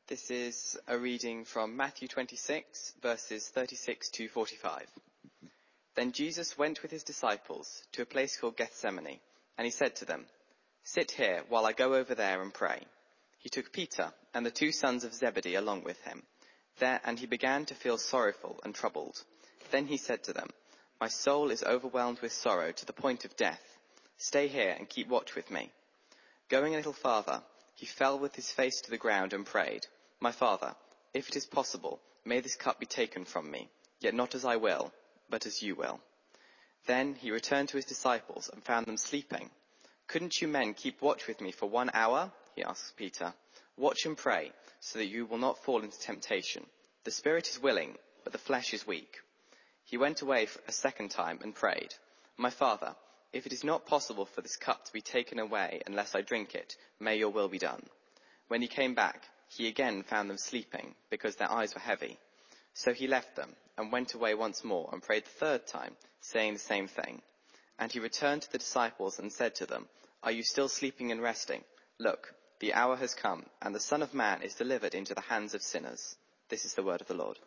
This is a reading from Matthew 26, verses 36 to 45. Then Jesus went with his disciples to a place called Gethsemane, and he said to them, "Sit here while I go over there and pray." He took Peter and the 2 sons of Zebedee along with him. And he began to feel sorrowful and troubled. Then he said to them, "My soul is overwhelmed with sorrow to the point of death. Stay here and keep watch with me." Going a little farther, he fell with his face to the ground and prayed, "My Father, if it is possible, may this cup be taken from me, yet not as I will, but as you will." Then he returned to his disciples and found them sleeping. "Couldn't you men keep watch with me for 1 hour?" he asked Peter. "Watch and pray, so that you will not fall into temptation. The spirit is willing, but the flesh is weak." He went away a second time and prayed, "My Father, if it is not possible for this cup to be taken away unless I drink it, may your will be done." When he came back, he again found them sleeping, because their eyes were heavy. So he left them and went away once more and prayed the 3rd time, saying the same thing. And he returned to the disciples and said to them, "Are you still sleeping and resting? Look, the hour has come, and the Son of Man is delivered into the hands of sinners." This is the word of the Lord.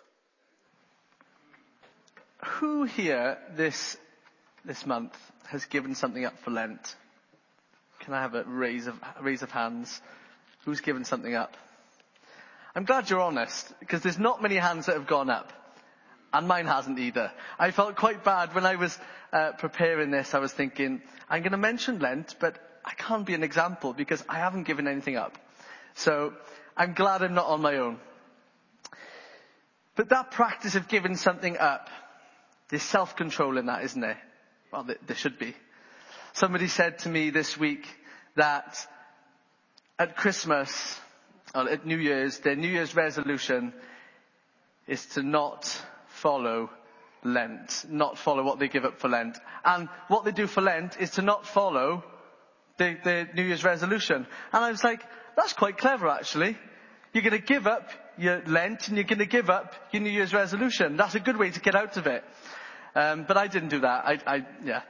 Who here this month has given something up for Lent? Can I have a raise of hands? Who's given something up? I'm glad you're honest, because there's not many hands that have gone up. And mine hasn't either. I felt quite bad when I was preparing this. I was thinking, I'm going to mention Lent, but I can't be an example because I haven't given anything up. So I'm glad I'm not on my own. But that practice of giving something up, there's self-control in that, isn't there? Well, there should be. Somebody said to me this week that at Christmas, or at New Year's, their New Year's resolution is to not follow Lent, not follow what they give up for Lent. And what they do for Lent is to not follow the New Year's resolution. And I was like, that's quite clever actually. You're going to give up your Lent and you're going to give up your New Year's resolution. That's a good way to get out of it. But I didn't do that. Yeah.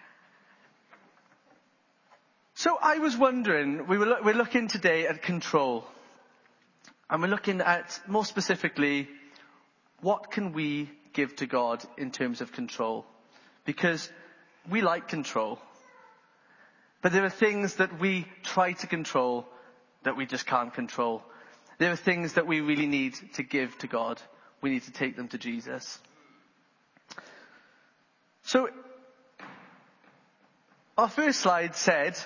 So I was wondering, we're looking today at control. And we're looking at, more specifically, what can we give to God in terms of control? Because we like control. But there are things that we try to control that we just can't control. There are things that we really need to give to God. We need to take them to Jesus. So, our first slide said,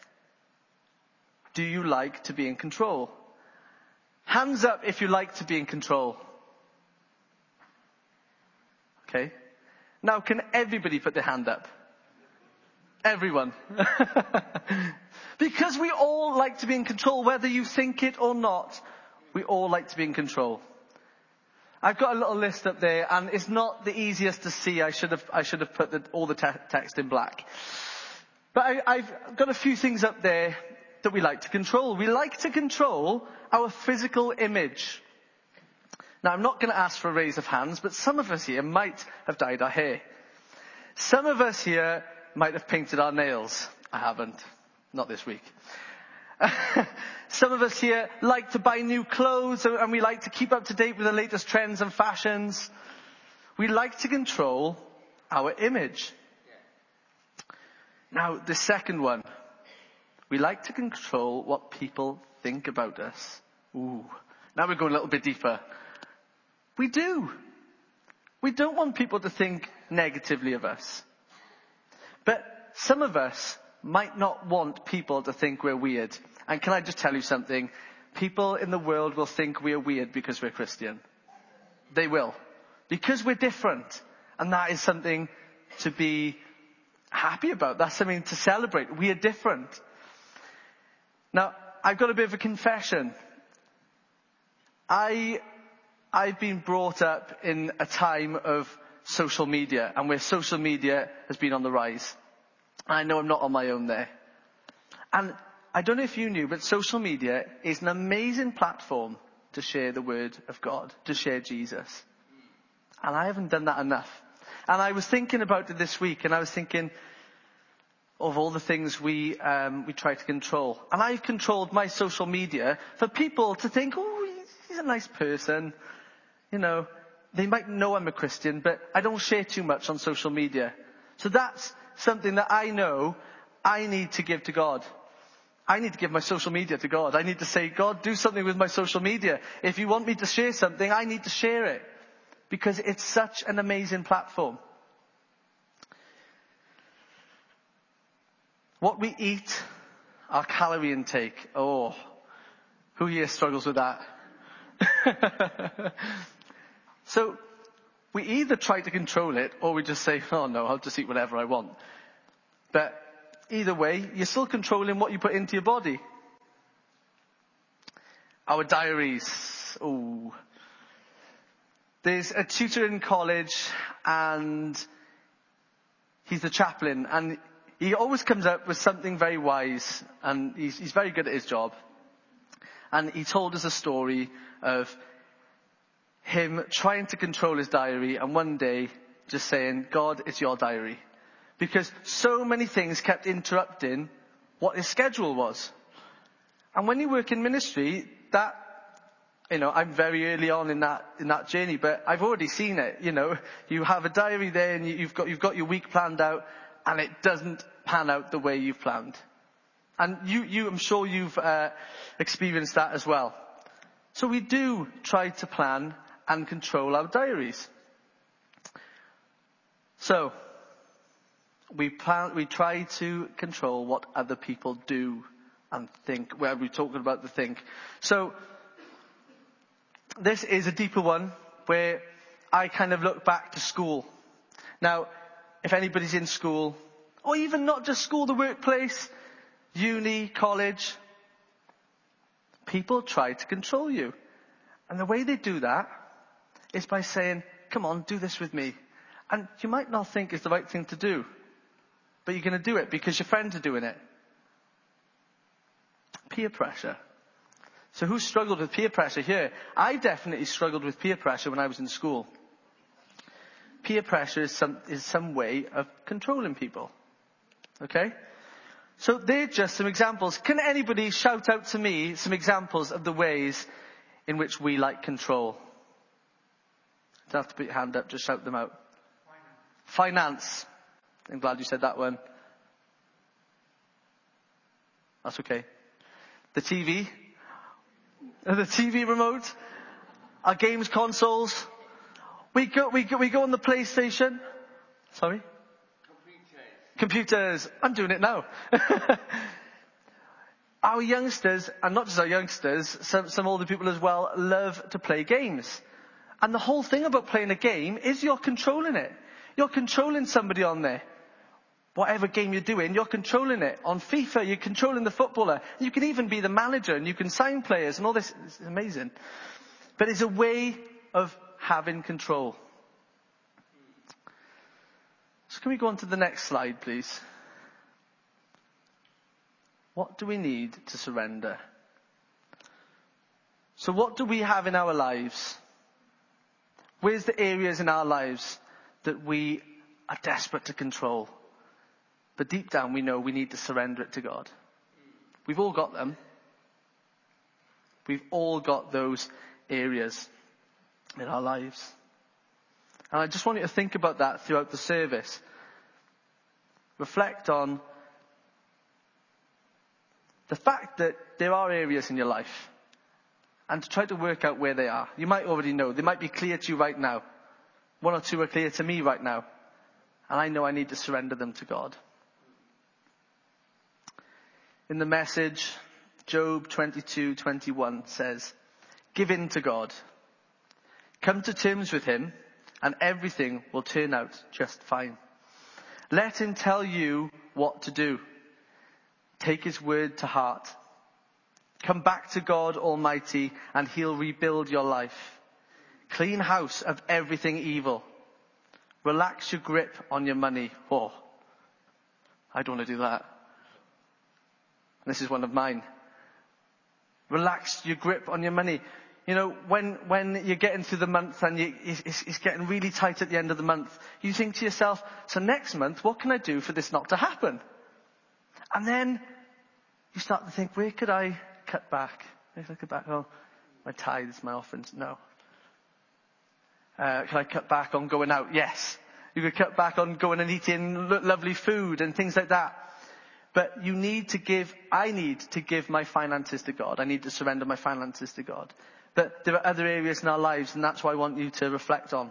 do you like to be in control? Hands up if you like to be in control. Okay. Now, can everybody put their hand up? Everyone. Because we all like to be in control, whether you think it or not. We all like to be in control. I've got a little list up there, and it's not the easiest to see. I should have put all the text in black. But I've got a few things up there that we like to control. We like to control our physical image. Now, I'm not going to ask for a raise of hands, but some of us here might have dyed our hair. Some of us here might have painted our nails. I haven't. Not this week. Some of us here like to buy new clothes, and we like to keep up to date with the latest trends and fashions. We like to control our image. Now, the second one. We like to control what people think about us. Ooh. Now we're going a little bit deeper. We do. We don't want people to think negatively of us. But some of us might not want people to think we're weird. And can I just tell you something? People in the world will think we're weird because we're Christian. They will. Because we're different. And that is something to be happy about. That's something to celebrate. We are different. Now, I've got a bit of a confession. I've been brought up in a time of social media, and where social media has been on the rise. I know I'm not on my own there. And I don't know if you knew, but social media is an amazing platform to share the word of God, to share Jesus. And I haven't done that enough. And I was thinking about it this week, and I was thinking of all the things we try to control. And I've controlled my social media for people to think, oh, he's a nice person. You know, they might know I'm a Christian, but I don't share too much on social media. So that's something that I know I need to give to God. I need to give my social media to God. I need to say, God, do something with my social media. If you want me to share something, I need to share it. Because it's such an amazing platform. What we eat, our calorie intake. Oh, who here struggles with that? So, we either try to control it, or we just say, oh no, I'll just eat whatever I want. But either way, you're still controlling what you put into your body. Our diaries. Oh. There's a tutor in college, and he's the chaplain, and he always comes up with something very wise, and he's very good at his job. And he told us a story of him trying to control his diary, and one day just saying, God, it's your diary. Because so many things kept interrupting what his schedule was. And when you work in ministry, that, you know, I'm very early on in that journey, but I've already seen it. You know, you have a diary there, and you've got your week planned out, and it doesn't pan out the way you've planned. And I'm sure you've experienced that as well. So we do try to plan and control our diaries. So we try to control what other people do and think, where we're talking about the think. So this is a deeper one where I kind of look back to school. Now, if anybody's in school, or even not just school, the workplace, uni, college, people try to control you. And the way they do that is by saying, come on, do this with me. And you might not think it's the right thing to do, but you're going to do it because your friends are doing it. Peer pressure. So who struggled with peer pressure here? I definitely struggled with peer pressure when I was in school. Peer pressure is some way of controlling people. Okay? So they're just some examples. Can anybody shout out to me some examples of the ways in which we like control? You don't have to put your hand up, just shout them out. Finance. I'm glad you said that one. That's okay. The TV. The TV remote. Our games consoles. We go on the PlayStation. Sorry? Computers. I'm doing it now. Our youngsters, and not just our youngsters, some older people as well, love to play games. And the whole thing about playing a game is you're controlling it. You're controlling somebody on there. Whatever game you're doing, you're controlling it. On FIFA, you're controlling the footballer. You can even be the manager, and you can sign players and all this. It's amazing. But it's a way of having control. So can we go on to the next slide, please? What do we need to surrender? So what do we have in our lives? Where's the areas in our lives that we are desperate to control? But deep down we know we need to surrender it to God. We've all got them. We've all got those areas in our lives. And I just want you to think about that throughout the service. Reflect on the fact that there are areas in your life, and to try to work out where they are. You might already know. They might be clear to you right now. One or two are clear to me right now. And I know I need to surrender them to God. In the Message, Job 22:21 says, "Give in to God. Come to terms with him, and everything will turn out just fine. Let him tell you what to do. Take his word to heart. Come back to God Almighty, and he'll rebuild your life. Clean house of everything evil. Relax your grip on your money." Oh, I don't want to do that. This is one of mine. Relax your grip on your money. You know, when you're getting through the month and it's getting really tight at the end of the month, you think to yourself, so next month, what can I do for this not to happen? And then you start to think, where could I cut back? Where could I cut back? Oh, My tithes, my offerings? No. Can I cut back on going out? Yes. You could cut back on going and eating lovely food and things like that. But I need to give my finances to God. I need to surrender my finances to God. But there are other areas in our lives, and that's what I want you to reflect on.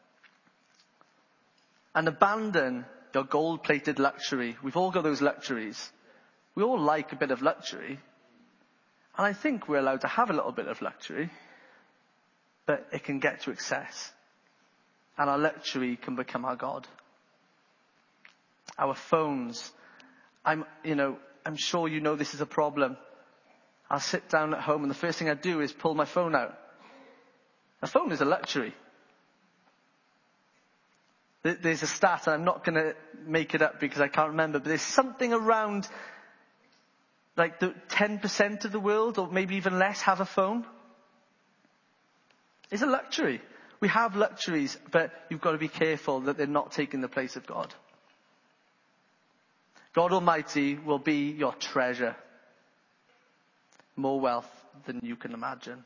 And abandon your gold-plated luxury. We've all got those luxuries. We all like a bit of luxury. And I think we're allowed to have a little bit of luxury. But it can get to excess. And our luxury can become our God. Our phones. I'm sure you know this is a problem. I'll sit down at home and the first thing I do is pull my phone out. A phone is a luxury. There's a stat, and I'm not going to make it up because I can't remember, but there's something around like the 10% of the world, or maybe even less, have a phone. It's a luxury. We have luxuries, but you've got to be careful that they're not taking the place of God. God Almighty will be your treasure. More wealth than you can imagine.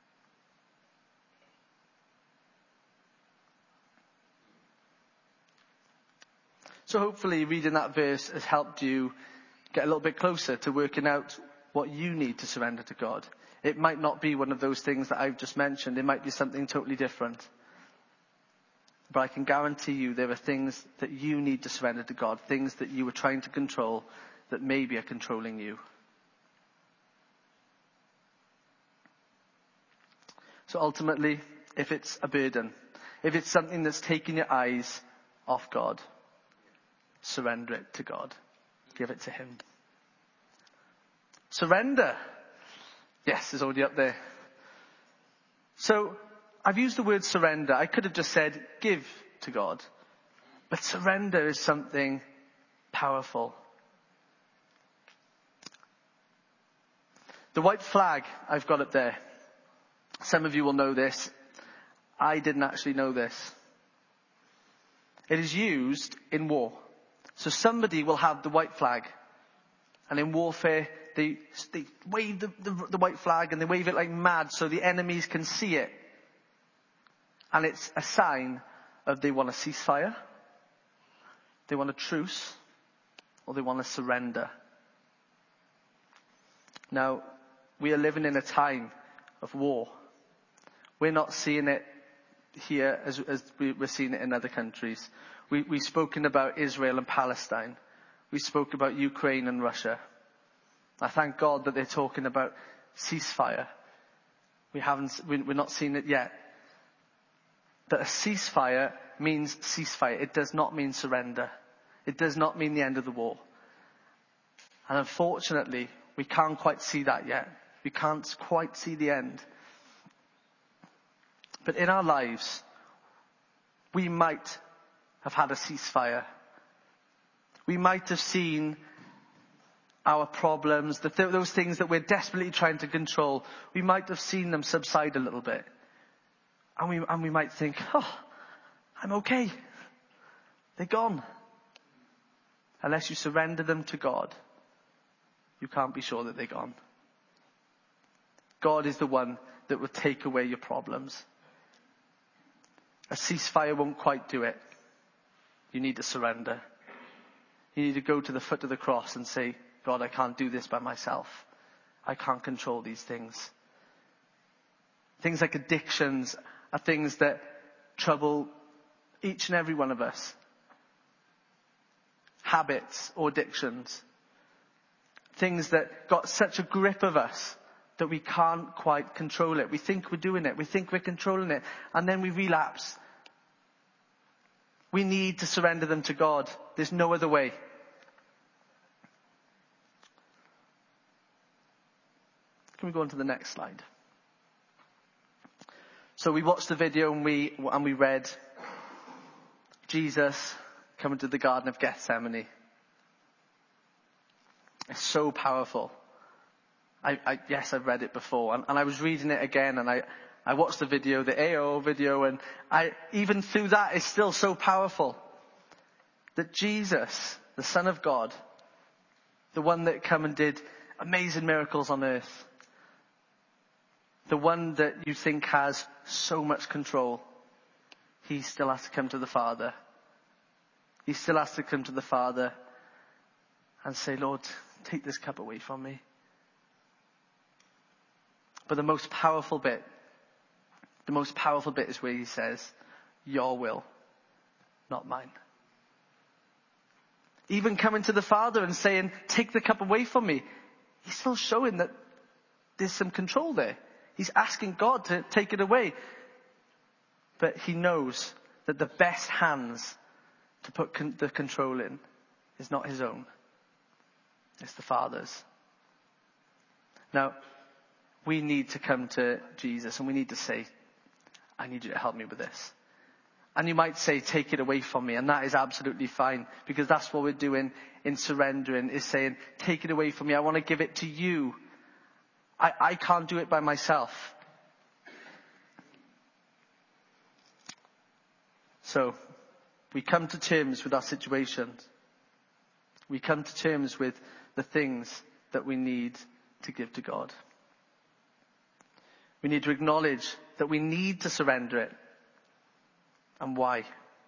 So hopefully reading that verse has helped you get a little bit closer to working out what you need to surrender to God. It might not be one of those things that I've just mentioned. It might be something totally different. But I can guarantee you there are things that you need to surrender to God, things that you were trying to control that maybe are controlling you. So ultimately, if it's a burden, if it's something that's taking your eyes off God, surrender it to God. Give it to Him. Surrender. Yes, it's already up there. So, I've used the word surrender. I could have just said give to God. But surrender is something powerful. The white flag I've got up there. Some of you will know this. I didn't actually know this. It is used in war. So somebody will have the white flag. And in warfare, they wave the white flag and they wave it like mad so the enemies can see it. And it's a sign of they want a ceasefire, they want a truce, or they want to surrender. Now, we are living in a time of war. We're not seeing it here as we're seeing it in other countries. We've spoken about Israel and Palestine. We spoke about Ukraine and Russia. I thank God that they're talking about ceasefire. We're not seeing it yet. But a ceasefire means ceasefire. It does not mean surrender. It does not mean the end of the war. And unfortunately, we can't quite see that yet. We can't quite see the end. But in our lives, we might have had a ceasefire. We might have seen our problems, those things that we're desperately trying to control, we might have seen them subside a little bit. And we might think, oh, I'm okay. They're gone. Unless you surrender them to God, you can't be sure that they're gone. God is the one that will take away your problems. A ceasefire won't quite do it. You need to surrender. You need to go to the foot of the cross and say, God, I can't do this by myself. I can't control these things. Things like addictions are things that trouble each and every one of us. Habits or addictions. Things that got such a grip of us that we can't quite control it. We think we're doing it. We think we're controlling it. And then we relapse. We need to surrender them to God. There's no other way. Can we go on to the next slide? So we watched the video and we read Jesus coming to the Garden of Gethsemane. It's so powerful. Yes, I've read it before. And I was reading it again and I watched the video, the AO video, and even through that, it's still so powerful. That Jesus, the Son of God, the one that came and did amazing miracles on earth, the one that you think has so much control, he still has to come to the Father. He still has to come to the Father and say, Lord, take this cup away from me. But the most powerful bit is where he says, your will, not mine. Even coming to the Father and saying, take the cup away from me, he's still showing that there's some control there. He's asking God to take it away. But he knows that the best hands to put the control in is not his own. It's the Father's. Now, we need to come to Jesus and we need to say, I need you to help me with this. And you might say, take it away from me. And that is absolutely fine, because that's what we're doing in surrendering, is saying, take it away from me. I want to give it to you. I can't do it by myself. So, we come to terms with our situations. We come to terms with the things that we need to give to God. We need to acknowledge that we need to surrender it. And why?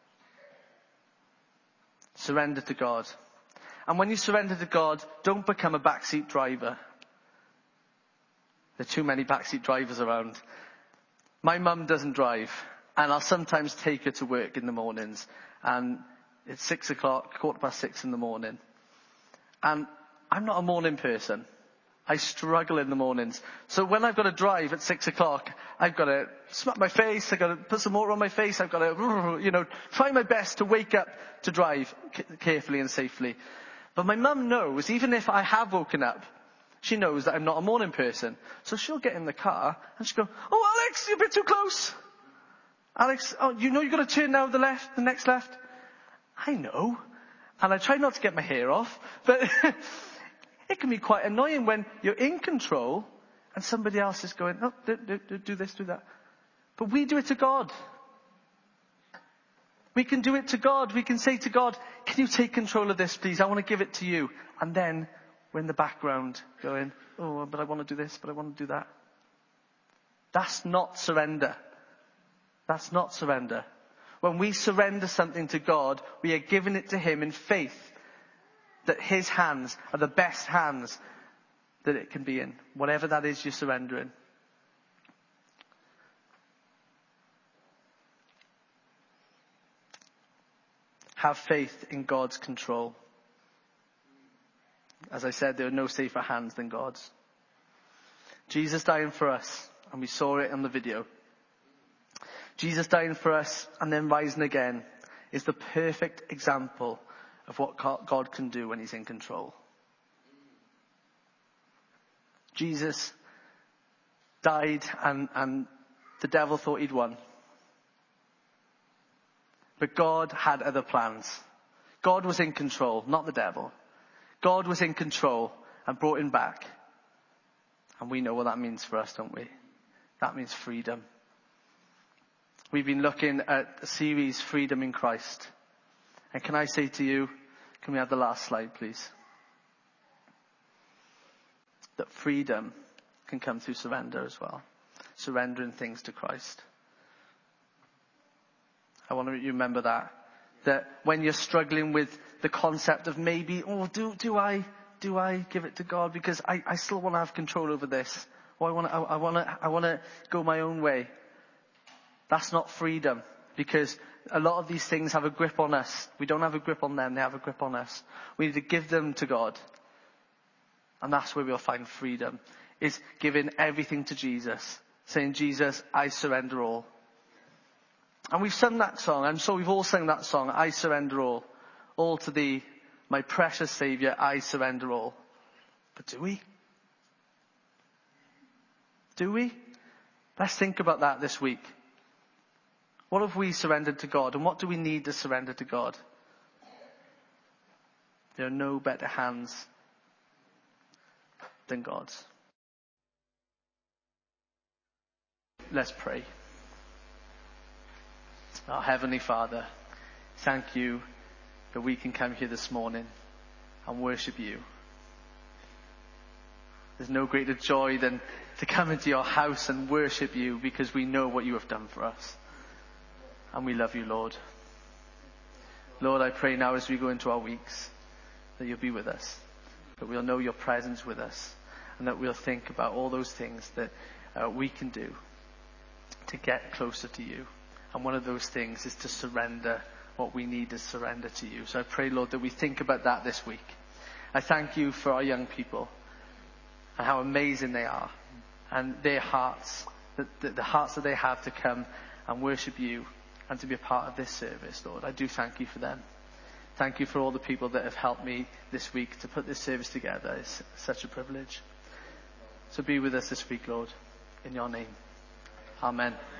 Surrender to God. And when you surrender to God, don't become a backseat driver. There are too many backseat drivers around. My mum doesn't drive, and I'll sometimes take her to work in the mornings. And it's 6 o'clock, 6:15 in the morning. And I'm not a morning person. I struggle in the mornings. So when I've got to drive at 6 o'clock, I've got to smut my face, I've got to put some water on my face, I've got to, try my best to wake up to drive carefully and safely. But my mum knows, even if I have woken up, she knows that I'm not a morning person. So she'll get in the car and she'll go, oh, Alex, you're a bit too close. Alex, you've got to turn now the next left. I know. And I try not to get my hair off, but it can be quite annoying when you're in control and somebody else is going, oh, do this, do that. But we do it to God. We can do it to God. We can say to God, can you take control of this, please? I want to give it to you. And then we're in the background going, oh, but I want to do this, but I want to do that. That's not surrender. That's not surrender. When we surrender something to God, we are giving it to him in faith that his hands are the best hands that it can be in. Whatever that is you're surrendering. Have faith in God's control. As I said, there are no safer hands than God's. Jesus dying for us, and we saw it on the video. Jesus dying for us and then rising again is the perfect example of what God can do when he's in control. Jesus died and the devil thought he'd won. But God had other plans. God was in control, not the devil. God was in control and brought him back. And we know what that means for us, don't we? That means freedom. We've been looking at a series, Freedom in Christ. And can I say to you, can we have the last slide, please? That freedom can come through surrender as well. Surrendering things to Christ. I want you to remember that. That when you're struggling with the concept of maybe, do I give it to God because I still want to have control over this. Or I want to go my own way. That's not freedom, because a lot of these things have a grip on us. We don't have a grip on them, they have a grip on us. We need to give them to God. And that's where we'll find freedom, is giving everything to Jesus. Saying, Jesus, I surrender all. And we've sung that song. I'm sure we've all sung that song, I surrender all. All to thee, my precious Saviour, I surrender all. But do we? Do we? Let's think about that this week. What have we surrendered to God, and what do we need to surrender to God? There are no better hands than God's. Let's pray. Our Heavenly Father, thank you that we can come here this morning and worship you. There's no greater joy than to come into your house and worship you because we know what you have done for us. And we love you, Lord. Lord, I pray now as we go into our weeks that you'll be with us, that we'll know your presence with us, and that we'll think about all those things that we can do to get closer to you. And one of those things is to surrender what we need to surrender to you. So I pray, Lord, that we think about that this week. I thank you for our young people and how amazing they are, and their hearts, the hearts that they have to come and worship you and to be a part of this service, Lord. I do thank you for them. Thank you for all the people that have helped me this week to put this service together. It's such a privilege. So be with us this week, Lord, in your name. Amen.